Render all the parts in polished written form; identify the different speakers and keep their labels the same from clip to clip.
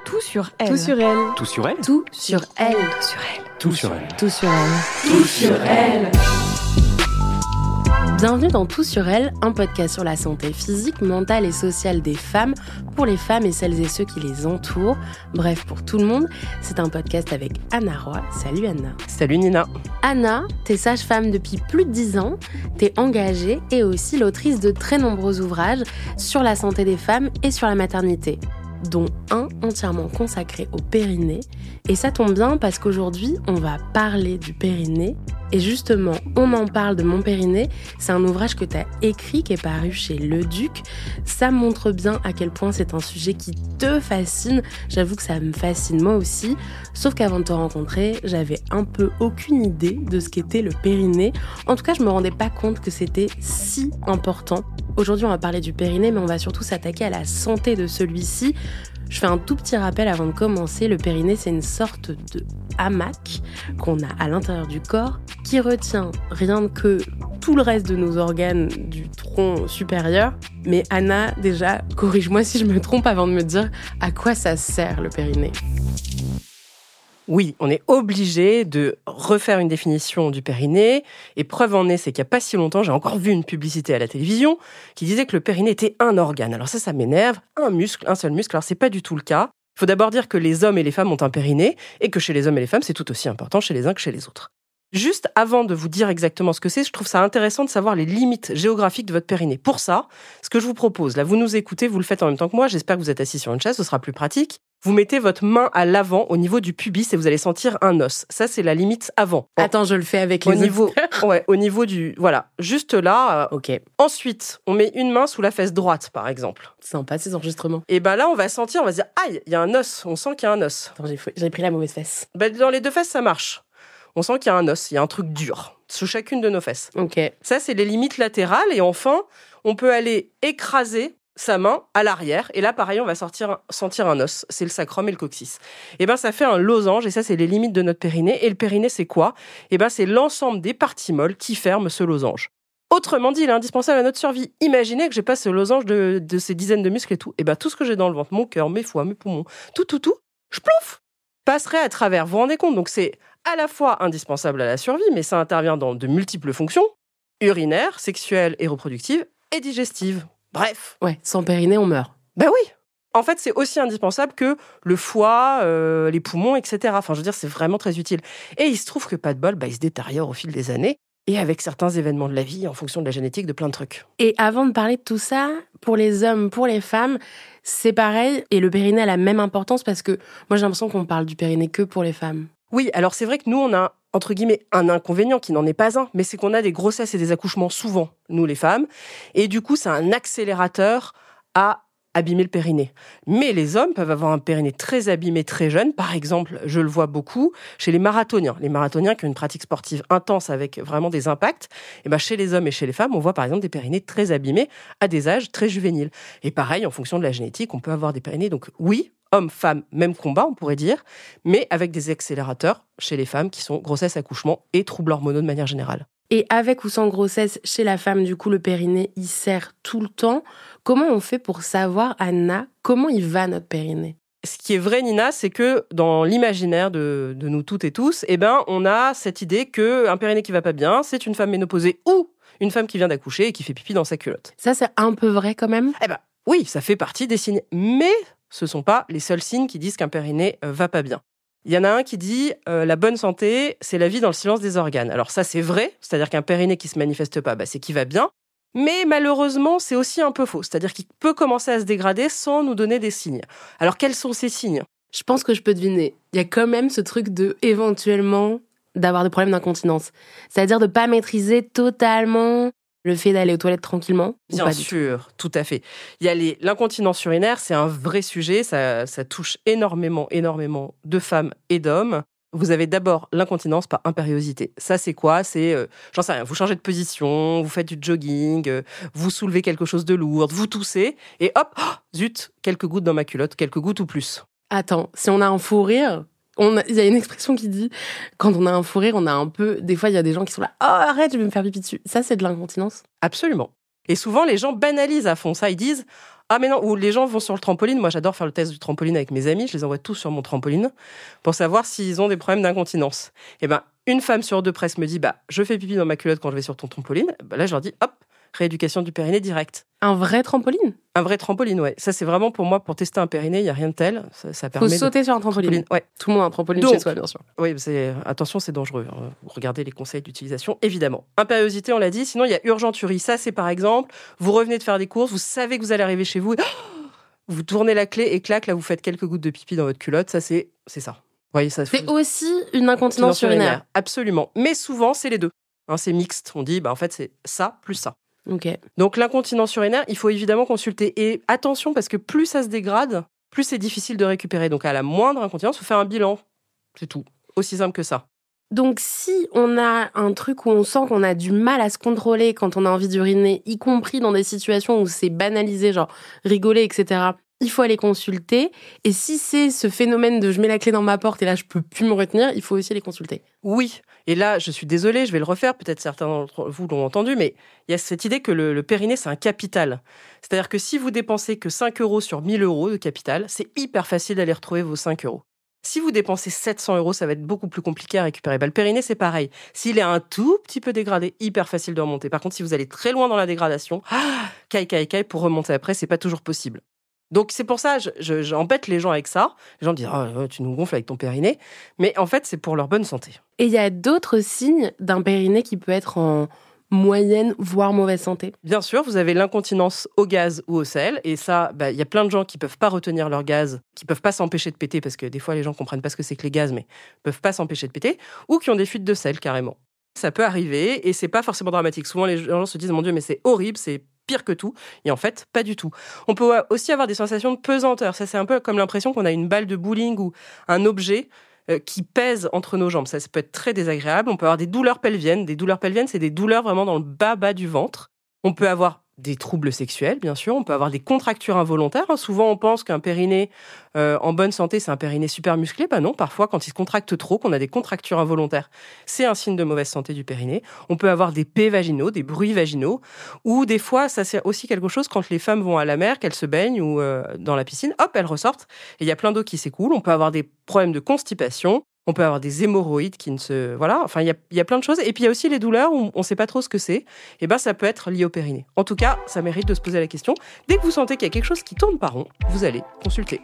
Speaker 1: Tout sur elle.
Speaker 2: Tout sur elle.
Speaker 3: Tout sur elle.
Speaker 2: Tout sur elle.
Speaker 1: Tout sur elle.
Speaker 3: Tout sur elle.
Speaker 2: Tout sur elle.
Speaker 1: Tout sur elle.
Speaker 2: Bienvenue dans Tout sur elle, un podcast sur la santé physique, mentale et sociale des femmes, pour les femmes et celles et ceux qui les entourent. Bref, pour tout le monde, c'est un podcast avec Anna Roy. Salut Anna.
Speaker 3: Salut Nina.
Speaker 2: Anna, t'es sage-femme depuis plus de 10 ans, t'es engagée et aussi l'autrice de très nombreux ouvrages sur la santé des femmes et sur la maternité, dont un entièrement consacré au périnée. Et ça tombe bien parce qu'aujourd'hui, on va parler du périnée. Et justement, on en parle de mon périnée. C'est un ouvrage que tu as écrit, qui est paru chez Le Duc. Ça montre bien à quel point c'est un sujet qui te fascine. J'avoue que ça me fascine moi aussi. Sauf qu'avant de te rencontrer, j'avais un peu aucune idée de ce qu'était le périnée. En tout cas, je me rendais pas compte que c'était si important. Aujourd'hui, on va parler du périnée, mais on va surtout s'attaquer à la santé de celui-ci. Je fais un tout petit rappel avant de commencer. Le périnée, c'est une sorte de hamac qu'on a à l'intérieur du corps qui retient rien que tout le reste de nos organes du tronc supérieur. Mais Anna, déjà, corrige-moi si je me trompe avant de me dire à quoi ça sert le périnée.
Speaker 3: Oui, on est obligé de refaire une définition du périnée. Et preuve en est, c'est qu'il n'y a pas si longtemps, j'ai encore vu une publicité à la télévision qui disait que le périnée était un organe. Alors ça m'énerve. Un muscle, un seul muscle. Alors c'est pas du tout le cas. Il faut d'abord dire que les hommes et les femmes ont un périnée et que chez les hommes et les femmes, c'est tout aussi important chez les uns que chez les autres. Juste avant de vous dire exactement ce que c'est, je trouve ça intéressant de savoir les limites géographiques de votre périnée. Pour ça, ce que je vous propose, là, vous nous écoutez, vous le faites en même temps que moi, j'espère que vous êtes assis sur une chaise, ce sera plus pratique. Vous mettez votre main à l'avant, au niveau du pubis, et vous allez sentir un os. Ça, c'est la limite avant.
Speaker 2: Attends, je le fais avec les
Speaker 3: niveau, ouais, au niveau du... Voilà, juste là.
Speaker 2: Ok.
Speaker 3: Ensuite, on met une main sous la fesse droite, par exemple.
Speaker 2: Sympa ces enregistrements.
Speaker 3: Et ben là, on va sentir, on va se dire, aïe, il y a un os, on sent qu'il y a un os.
Speaker 2: Attends, j'ai pris la mauvaise fesse.
Speaker 3: Ben, dans les deux fesses, ça marche. On sent qu'il y a un os, il y a un truc dur sous chacune de nos fesses.
Speaker 2: Ok.
Speaker 3: Ça, c'est les limites latérales. Et on peut aller écraser sa main à l'arrière. Et là, pareil, on va sentir un os. C'est le sacrum et le coccyx. Et ben, ça fait un losange. Et ça, c'est les limites de notre périnée. Et le périnée, c'est quoi ? Et ben, c'est l'ensemble des parties molles qui ferment ce losange. Autrement dit, il est indispensable à notre survie. Imaginez que j'ai pas ce losange de ces dizaines de muscles et tout. Et ben, tout ce que j'ai dans le ventre, mon cœur, mes foies, mes poumons, tout, je plouf, passerait à travers. Vous vous rendez compte ? Donc, c'est à la fois indispensable à la survie, mais ça intervient dans de multiples fonctions, urinaires, sexuelles et reproductives, et digestives. Bref.
Speaker 2: Ouais, sans périnée, on meurt.
Speaker 3: Ben oui. En fait, c'est aussi indispensable que le foie, les poumons, etc. Enfin, je veux dire, c'est vraiment très utile. Et il se trouve que pas de bol, il se détériore au fil des années, et avec certains événements de la vie, en fonction de la génétique, de plein de trucs.
Speaker 2: Et avant de parler de tout ça, pour les hommes, pour les femmes, c'est pareil, et le périnée a la même importance, parce que moi, j'ai l'impression qu'on parle du périnée que pour les femmes.
Speaker 3: Oui, alors c'est vrai que nous, on a, entre guillemets, un inconvénient qui n'en est pas un, mais c'est qu'on a des grossesses et des accouchements souvent, nous les femmes, et du coup, c'est un accélérateur à abîmer le périnée. Mais les hommes peuvent avoir un périnée très abîmé très jeune. Par exemple, je le vois beaucoup chez les marathoniens. Les marathoniens qui ont une pratique sportive intense avec vraiment des impacts, et ben chez les hommes et chez les femmes, on voit par exemple des périnées très abîmés à des âges très juvéniles. Et pareil, en fonction de la génétique, on peut avoir des périnées. Donc oui, hommes, femmes, même combat, on pourrait dire, mais avec des accélérateurs chez les femmes qui sont grossesse, accouchement et troubles hormonaux de manière générale.
Speaker 2: Et avec ou sans grossesse, chez la femme, du coup, le périnée, il sert tout le temps. Comment on fait pour savoir, Anna, comment il va notre périnée ?
Speaker 3: Ce qui est vrai, Nina, c'est que dans l'imaginaire de nous toutes et tous, on a cette idée qu'un périnée qui va pas bien, c'est une femme ménopausée ou une femme qui vient d'accoucher et qui fait pipi dans sa culotte.
Speaker 2: Ça, c'est un peu vrai quand même ?
Speaker 3: Oui, ça fait partie des signes. Mais ce ne sont pas les seuls signes qui disent qu'un périnée va pas bien. Il y en a un qui dit la bonne santé, c'est la vie dans le silence des organes. Alors ça, c'est vrai, c'est-à-dire qu'un périnée qui se manifeste pas, c'est qu'il va bien. Mais malheureusement, c'est aussi un peu faux, c'est-à-dire qu'il peut commencer à se dégrader sans nous donner des signes. Alors quels sont ces signes ?
Speaker 2: Je pense que je peux deviner. Il y a quand même ce truc de, éventuellement, d'avoir des problèmes d'incontinence. C'est-à-dire de pas maîtriser totalement le fait d'aller aux toilettes tranquillement.
Speaker 3: Bien sûr, tout à fait. Il y a l'incontinence urinaire, c'est un vrai sujet, ça touche énormément de femmes et d'hommes. Vous avez d'abord l'incontinence par impériosité. Ça, c'est quoi ? C'est, j'en sais rien, vous changez de position, vous faites du jogging, vous soulevez quelque chose de lourd, vous toussez, et hop, zut, quelques gouttes dans ma culotte, quelques gouttes ou plus.
Speaker 2: Attends, si on a un fou rire, il y a une expression qui dit, quand on a un fou rire, on a un peu... Des fois, il y a des gens qui sont là, « Oh, arrête, je vais me faire pipi dessus ». Ça, c'est de l'incontinence ?
Speaker 3: Absolument. Et souvent, les gens banalisent à fond ça. Ils disent « Ah mais non », ou les gens vont sur le trampoline. Moi, j'adore faire le test du trampoline avec mes amis. Je les envoie tous sur mon trampoline pour savoir s'ils ont des problèmes d'incontinence. Et ben, une femme sur deux presque me dit « Je fais pipi dans ma culotte quand je vais sur ton trampoline ». Là, je leur dis « Hop, rééducation du périnée direct ».
Speaker 2: Un vrai trampoline ?
Speaker 3: Un vrai trampoline, ouais. Ça, c'est vraiment pour moi, pour tester un périnée, il n'y a rien de tel. Ça permet
Speaker 2: Faut sauter sur un trampoline.
Speaker 3: Ouais.
Speaker 2: Tout le monde a un trampoline chez soi, bien sûr.
Speaker 3: Oui, attention, c'est dangereux. Regardez les conseils d'utilisation, évidemment. Impériosité, on l'a dit. Sinon, il y a urgenturie. Ça, c'est par exemple, vous revenez de faire des courses, vous savez que vous allez arriver chez vous, vous tournez la clé et clac, là, vous faites quelques gouttes de pipi dans votre culotte. Ça, c'est ça. Vous voyez, ça.
Speaker 2: C'est aussi une incontinence urinaire.
Speaker 3: Absolument. Mais souvent, c'est les deux. C'est mixte. On dit, en fait, c'est ça plus ça.
Speaker 2: Okay.
Speaker 3: Donc l'incontinence urinaire, il faut évidemment consulter. Et attention, parce que plus ça se dégrade, plus c'est difficile de récupérer. Donc à la moindre incontinence, il faut faire un bilan. C'est tout. Aussi simple que ça.
Speaker 2: Donc si on a un truc où on sent qu'on a du mal à se contrôler quand on a envie d'uriner, y compris dans des situations où c'est banalisé, genre rigoler, etc., il faut aller consulter. Et si c'est ce phénomène de je mets la clé dans ma porte et là je peux plus me retenir, il faut aussi aller consulter.
Speaker 3: Oui. Et là, je suis désolée, je vais le refaire. Peut-être certains d'entre vous l'ont entendu, mais il y a cette idée que le périnée, c'est un capital. C'est-à-dire que si vous dépensez que 5 € sur 1 000 € de capital, c'est hyper facile d'aller retrouver vos 5 €. Si vous dépensez 700 €, ça va être beaucoup plus compliqué à récupérer. Le périnée, c'est pareil. S'il est un tout petit peu dégradé, hyper facile de remonter. Par contre, si vous allez très loin dans la dégradation, caille, pour remonter après, c'est pas toujours possible. Donc c'est pour ça, j'embête les gens avec ça. Les gens me disent « tu nous gonfles avec ton périnée ». Mais en fait, c'est pour leur bonne santé.
Speaker 2: Et il y a d'autres signes d'un périnée qui peut être en moyenne, voire mauvaise santé.
Speaker 3: Bien sûr, vous avez l'incontinence au gaz ou au sel. Et ça, il y a plein de gens qui peuvent pas retenir leur gaz, qui peuvent pas s'empêcher de péter, parce que des fois, les gens comprennent pas ce que c'est que les gaz, mais peuvent pas s'empêcher de péter, ou qui ont des fuites de sel, carrément. Ça peut arriver, et c'est pas forcément dramatique. Souvent, les gens se disent « Mon Dieu, mais c'est horrible, c'est pire que tout ». Et en fait, pas du tout. On peut aussi avoir des sensations de pesanteur. Ça, c'est un peu comme l'impression qu'on a une balle de bowling ou un objet qui pèse entre nos jambes. Ça peut être très désagréable. On peut avoir des douleurs pelviennes. Des douleurs pelviennes, c'est des douleurs vraiment dans le bas du ventre. On peut avoir des troubles sexuels, bien sûr. On peut avoir des contractures involontaires. Souvent, on pense qu'un périnée en bonne santé, c'est un périnée super musclé. Non, parfois, quand il se contracte trop, qu'on a des contractures involontaires, c'est un signe de mauvaise santé du périnée. On peut avoir des pets vaginaux, des bruits vaginaux, ou des fois, ça c'est aussi quelque chose quand les femmes vont à la mer, qu'elles se baignent ou dans la piscine, hop, elles ressortent, et il y a plein d'eau qui s'écoule. On peut avoir des problèmes de constipation. On peut avoir des hémorroïdes qui ne se... Voilà, enfin, il y a plein de choses. Et puis, il y a aussi les douleurs où on ne sait pas trop ce que c'est. Et ça peut être lié au périnée. En tout cas, ça mérite de se poser la question. Dès que vous sentez qu'il y a quelque chose qui tourne pas rond, vous allez consulter.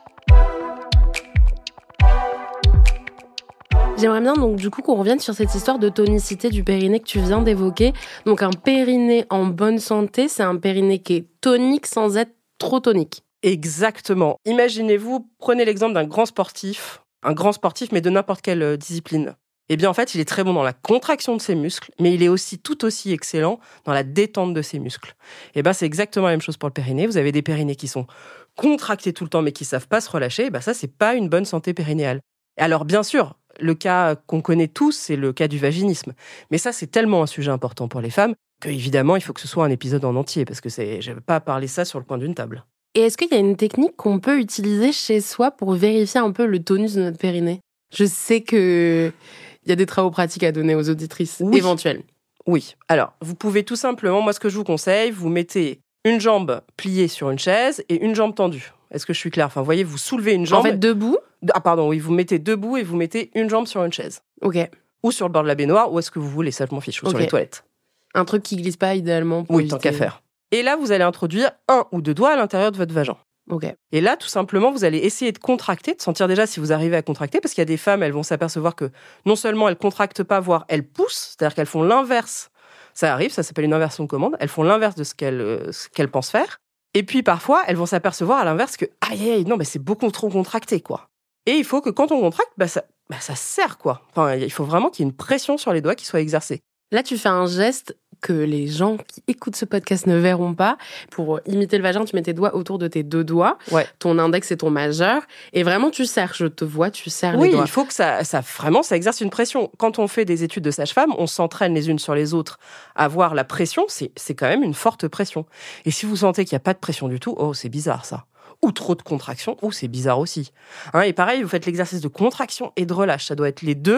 Speaker 2: J'aimerais bien donc du coup qu'on revienne sur cette histoire de tonicité du périnée que tu viens d'évoquer. Donc un périnée en bonne santé, c'est un périnée qui est tonique sans être trop tonique.
Speaker 3: Exactement. Imaginez-vous, prenez l'exemple d'un grand sportif, mais de n'importe quelle discipline. Eh bien, en fait, il est très bon dans la contraction de ses muscles, mais il est aussi tout aussi excellent dans la détente de ses muscles. C'est exactement la même chose pour le périnée. Vous avez des périnées qui sont contractés tout le temps, mais qui savent pas se relâcher. Ça, c'est pas une bonne santé périnéale. Alors, bien sûr, le cas qu'on connaît tous, c'est le cas du vaginisme. Mais ça, c'est tellement un sujet important pour les femmes qu'évidemment, il faut que ce soit un épisode en entier, parce que je ne vais pas parler ça sur le coin d'une table.
Speaker 2: Et est-ce qu'il y a une technique qu'on peut utiliser chez soi pour vérifier un peu le tonus de notre périnée ? Je sais qu'il y a des travaux pratiques à donner aux auditrices éventuelles.
Speaker 3: Oui. Alors, vous pouvez tout simplement, moi, ce que je vous conseille, vous mettez une jambe pliée sur une chaise et une jambe tendue. Est-ce que je suis claire ? Enfin, vous voyez, vous soulevez une jambe...
Speaker 2: En fait, debout ?
Speaker 3: Ah, pardon, oui, vous mettez debout et vous mettez une jambe sur une chaise.
Speaker 2: Ok.
Speaker 3: Ou sur le bord de la baignoire, ou est-ce que vous voulez, ça je m'en fiche, ou sur les toilettes.
Speaker 2: Un truc qui glisse pas, idéalement, pour
Speaker 3: Oui,
Speaker 2: éviter...
Speaker 3: tant qu'à faire. Et là, vous allez introduire 1 ou 2 doigts à l'intérieur de votre vagin.
Speaker 2: Ok.
Speaker 3: Et là, tout simplement, vous allez essayer de contracter, de sentir déjà si vous arrivez à contracter, parce qu'il y a des femmes, elles vont s'apercevoir que non seulement elles contractent pas, voire elles poussent, c'est-à-dire qu'elles font l'inverse. Ça arrive, ça s'appelle une inversion de commande. Elles font l'inverse de ce qu'elles pensent faire. Et puis parfois, elles vont s'apercevoir à l'inverse que aïe, non, mais c'est beaucoup trop contracté, quoi. Et il faut que quand on contracte, ça serre, quoi. Enfin, il faut vraiment qu'il y ait une pression sur les doigts qui soit exercée.
Speaker 2: Là, tu fais un geste que les gens qui écoutent ce podcast ne verront pas. Pour imiter le vagin, tu mets tes doigts autour de tes 2 doigts, ton index et ton majeur, et vraiment tu serres. Je te vois, tu serres les doigts.
Speaker 3: Oui, il faut que ça exerce une pression. Quand on fait des études de sage-femme, on s'entraîne les unes sur les autres à voir la pression. C'est quand même une forte pression. Et si vous sentez qu'il n'y a pas de pression du tout, c'est bizarre ça. Ou trop de contraction, c'est bizarre aussi. Et pareil, vous faites l'exercice de contraction et de relâche. Ça doit être les deux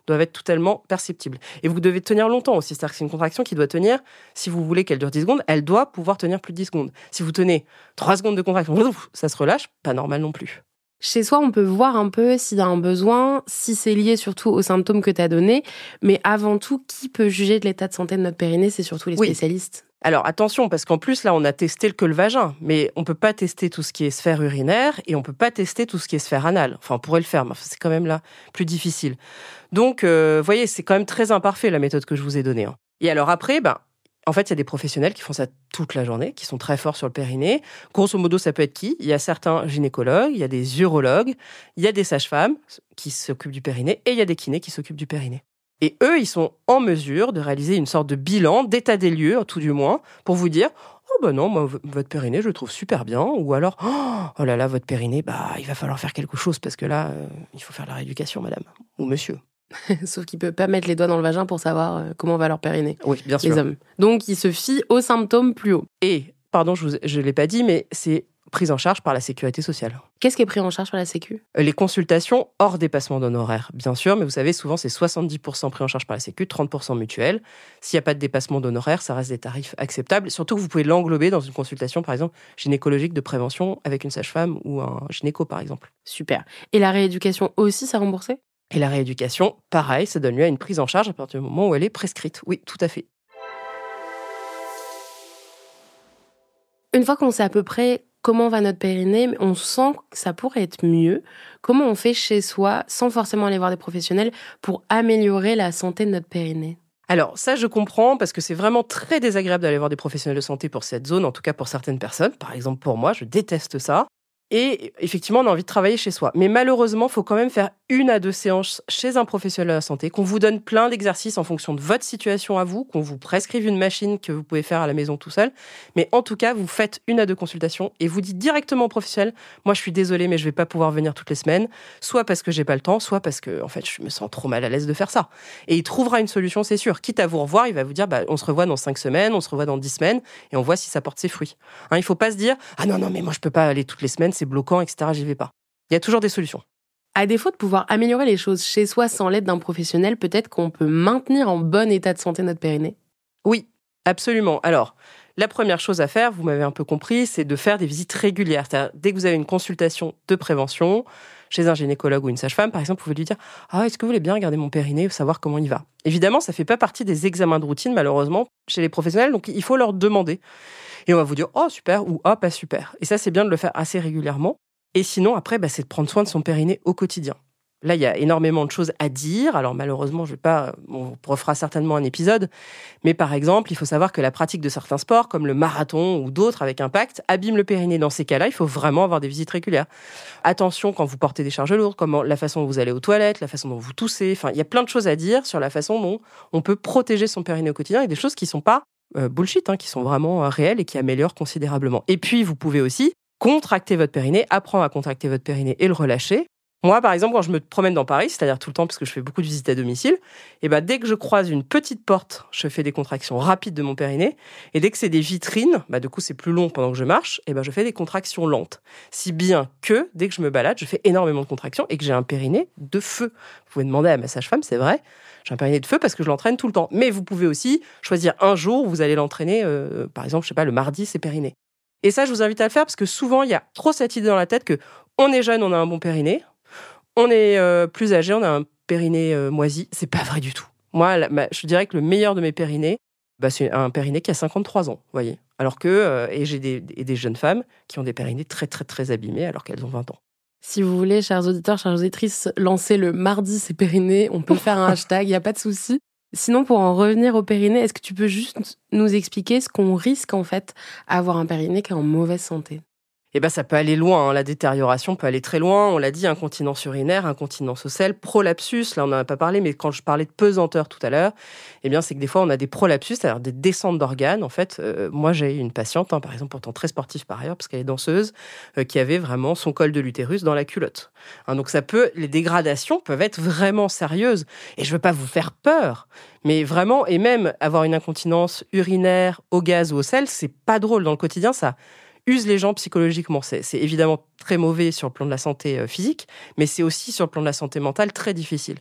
Speaker 3: doivent être totalement perceptibles. Et vous devez tenir longtemps aussi. C'est-à-dire que c'est une contraction qui doit tenir, si vous voulez qu'elle dure 10 secondes, elle doit pouvoir tenir plus de 10 secondes. Si vous tenez 3 secondes de contraction, ça se relâche, pas normal non plus.
Speaker 2: Chez soi, on peut voir un peu s'il y a un besoin, si c'est lié surtout aux symptômes que tu as donnés. Mais avant tout, qui peut juger de l'état de santé de notre périnée? C'est surtout les spécialistes.
Speaker 3: Alors attention, parce qu'en plus, là, on a testé que le vagin. Mais on ne peut pas tester tout ce qui est sphère urinaire et on ne peut pas tester tout ce qui est sphère anale. Enfin, on pourrait le faire, mais c'est quand même là plus difficile. Donc, vous voyez, c'est quand même très imparfait, la méthode que je vous ai donnée. Et alors après, en fait, il y a des professionnels qui font ça toute la journée, qui sont très forts sur le périnée. Grosso modo, ça peut être qui? Il y a certains gynécologues, il y a des urologues, il y a des sages-femmes qui s'occupent du périnée et il y a des kinés qui s'occupent du périnée. Et eux, ils sont en mesure de réaliser une sorte de bilan, d'état des lieux, tout du moins, pour vous dire « Oh ben non, moi, votre périnée, je le trouve super bien. » Ou alors « Oh là là, votre périnée, il va falloir faire quelque chose parce que là, il faut faire la rééducation, madame. Ou monsieur. »
Speaker 2: Sauf qu'ils ne peuvent pas mettre les doigts dans le vagin pour savoir comment va leur périnée.
Speaker 3: Oui, bien sûr.
Speaker 2: Les hommes. Donc, ils se fient aux symptômes plus haut.
Speaker 3: Et, pardon, je ne l'ai pas dit, mais c'est prise en charge par la sécurité sociale.
Speaker 2: Qu'est-ce qui est pris en charge par la Sécu?
Speaker 3: Les consultations hors dépassement d'honoraires, bien sûr, mais vous savez, souvent, c'est 70% pris en charge par la Sécu, 30% mutuelle. S'il n'y a pas de dépassement d'honoraires, ça reste des tarifs acceptables. Surtout que vous pouvez l'englober dans une consultation, par exemple, gynécologique de prévention avec une sage-femme ou un gynéco, par exemple.
Speaker 2: Super. Et la rééducation aussi, c'est remboursé?
Speaker 3: Et la rééducation, pareil, ça donne lieu à une prise en charge à partir du moment où elle est prescrite. Oui, tout à fait.
Speaker 2: Une fois qu'on sait à peu près comment va notre périnée, on sent que ça pourrait être mieux. Comment on fait chez soi, sans forcément aller voir des professionnels, pour améliorer la santé de notre périnée?
Speaker 3: Alors ça, je comprends, parce que c'est vraiment très désagréable d'aller voir des professionnels de santé pour cette zone, en tout cas pour certaines personnes. Par exemple, pour moi, je déteste ça. Et effectivement, on a envie de travailler chez soi. Mais malheureusement, il faut quand même faire 1 à 2 séances chez un professionnel de la santé, qu'on vous donne plein d'exercices en fonction de votre situation à vous, qu'on vous prescrive une machine que vous pouvez faire à la maison tout seul. Mais en tout cas, vous faites 1 à 2 consultations et vous dites directement au professionnel, moi je suis désolée, mais je ne vais pas pouvoir venir toutes les semaines, soit parce que j'ai pas le temps, soit parce que en fait, je me sens trop mal à l'aise de faire ça. Et il trouvera une solution, c'est sûr. Quitte à vous revoir, il va vous dire, on se revoit dans 5 semaines, on se revoit dans 10 semaines, et on voit si ça porte ses fruits. Il ne faut pas se dire, ah non, mais moi je peux pas aller toutes les semaines, c'est bloquant, etc. J'y vais pas. Il y a toujours des solutions.
Speaker 2: À défaut de pouvoir améliorer les choses chez soi sans l'aide d'un professionnel, peut-être qu'on peut maintenir en bon état de santé notre périnée?
Speaker 3: Oui, absolument. Alors, la première chose à faire, vous m'avez un peu compris, c'est de faire des visites régulières. C'est-à-dire, dès que vous avez une consultation de prévention, chez un gynécologue ou une sage-femme, par exemple, vous pouvez lui dire « Ah, est-ce que vous voulez bien regarder mon périnée, savoir comment il va ?» Évidemment, ça ne fait pas partie des examens de routine, malheureusement, chez les professionnels, donc il faut leur demander. Et on va vous dire « Oh, super » ou « Oh, pas super ». Et ça, c'est bien de le faire assez régulièrement. Et sinon, après, c'est de prendre soin de son périnée au quotidien. Là, il y a énormément de choses à dire. Alors, malheureusement, on refera certainement un épisode. Mais par exemple, il faut savoir que la pratique de certains sports, comme le marathon ou d'autres avec impact, abîme le périnée. Dans ces cas-là, il faut vraiment avoir des visites régulières. Attention quand vous portez des charges lourdes, la façon dont vous allez aux toilettes, la façon dont vous toussez. Enfin, il y a plein de choses à dire sur la façon dont on peut protéger son périnée au quotidien et des choses qui ne sont pas bullshit, qui sont vraiment réelles et qui améliorent considérablement. Et puis, vous pouvez aussi contracter votre périnée, apprendre à contracter votre périnée et le relâcher. Moi, par exemple, quand je me promène dans Paris, c'est-à-dire tout le temps parce que je fais beaucoup de visites à domicile, et dès que je croise une petite porte, je fais des contractions rapides de mon périnée. Et dès que c'est des vitrines, du coup, c'est plus long pendant que je marche, je fais des contractions lentes. Si bien que, dès que je me balade, je fais énormément de contractions et que j'ai un périnée de feu. Vous pouvez demander à ma sage-femme, c'est vrai, j'ai un périnée de feu parce que je l'entraîne tout le temps. Mais vous pouvez aussi choisir un jour où vous allez l'entraîner, par exemple, le mardi, c'est périnée. Et ça, je vous invite à le faire parce que souvent, il y a trop cette idée dans la tête que on est jeune, on a un bon périnée. On est plus âgé, on a un périnée moisi. C'est pas vrai du tout. Moi, je dirais que le meilleur de mes périnées, c'est un périnée qui a 53 ans, vous voyez. Alors que, et j'ai des jeunes femmes qui ont des périnées très, très, très abîmées alors qu'elles ont 20 ans.
Speaker 2: Si vous voulez, chers auditeurs, chères auditrices, lancer le mardi c'est périnée, on peut faire un hashtag, il n'y a pas de souci. Sinon, pour en revenir au périnée, est-ce que tu peux juste nous expliquer ce qu'on risque en fait à avoir un périnée qui est en mauvaise santé?
Speaker 3: Ça peut aller loin, la détérioration peut aller très loin. On l'a dit, incontinence urinaire, incontinence au sel, prolapsus, là on n'en a pas parlé, mais quand je parlais de pesanteur tout à l'heure, c'est que des fois on a des prolapsus, c'est-à-dire des descentes d'organes. En fait, moi j'ai eu une patiente, par exemple, pourtant très sportive par ailleurs, parce qu'elle est danseuse, qui avait vraiment son col de l'utérus dans la culotte. Donc les dégradations peuvent être vraiment sérieuses. Et je veux pas vous faire peur, mais vraiment, et même avoir une incontinence urinaire au gaz ou au sel, c'est pas drôle dans le quotidien, ça use les gens psychologiquement. C'est évidemment très mauvais sur le plan de la santé physique, mais c'est aussi sur le plan de la santé mentale très difficile.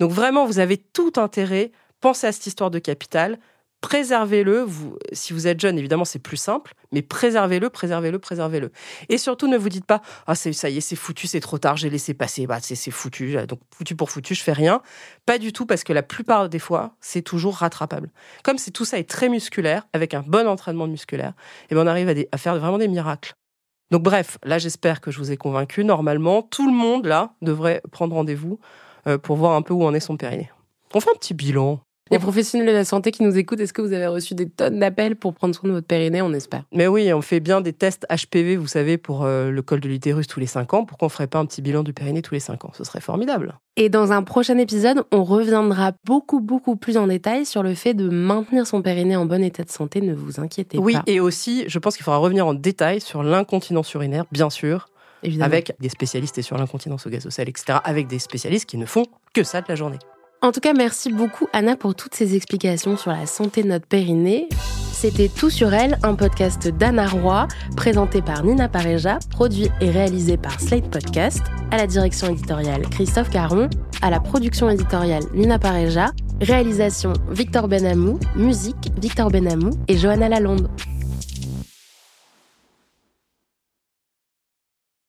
Speaker 3: Donc vraiment, vous avez tout intérêt, pensez à cette histoire de capital, préservez-le. Si vous êtes jeune, évidemment, c'est plus simple, mais préservez-le. Et surtout, ne vous dites pas « Ah, ça y est, c'est foutu, c'est trop tard, j'ai laissé passer, c'est foutu, donc foutu pour foutu, je fais rien. » Pas du tout, parce que la plupart des fois, c'est toujours rattrapable. Comme tout ça est très musculaire, avec un bon entraînement musculaire, et on arrive à faire vraiment des miracles. Donc bref, là, j'espère que je vous ai convaincu. Normalement, tout le monde, là, devrait prendre rendez-vous pour voir un peu où en est son périnée. On fait un petit bilan.
Speaker 2: Les professionnels de la santé qui nous écoutent, est-ce que vous avez reçu des tonnes d'appels pour prendre soin de votre périnée? On espère.
Speaker 3: Mais oui, on fait bien des tests HPV, vous savez, pour le col de l'utérus tous les 5 ans. Pourquoi on ne ferait pas un petit bilan du périnée tous les 5 ans? Ce serait formidable.
Speaker 2: Et dans un prochain épisode, on reviendra beaucoup plus en détail sur le fait de maintenir son périnée en bon état de santé. Ne vous inquiétez pas.
Speaker 3: Oui, et aussi, je pense qu'il faudra revenir en détail sur l'incontinence urinaire, bien sûr. Évidemment. Avec des spécialistes et sur l'incontinence au gaz au sel, etc. Avec des spécialistes qui ne font que ça de la journée.
Speaker 2: En tout cas, merci beaucoup Anna pour toutes ces explications sur la santé de notre périnée. C'était Tout sur elle, un podcast d'Anna Roy, présenté par Nina Pareja, produit et réalisé par Slate Podcast, à la direction éditoriale Christophe Caron, à la production éditoriale Nina Pareja, réalisation Victor Benamou, musique Victor Benamou et Johanna Lalonde.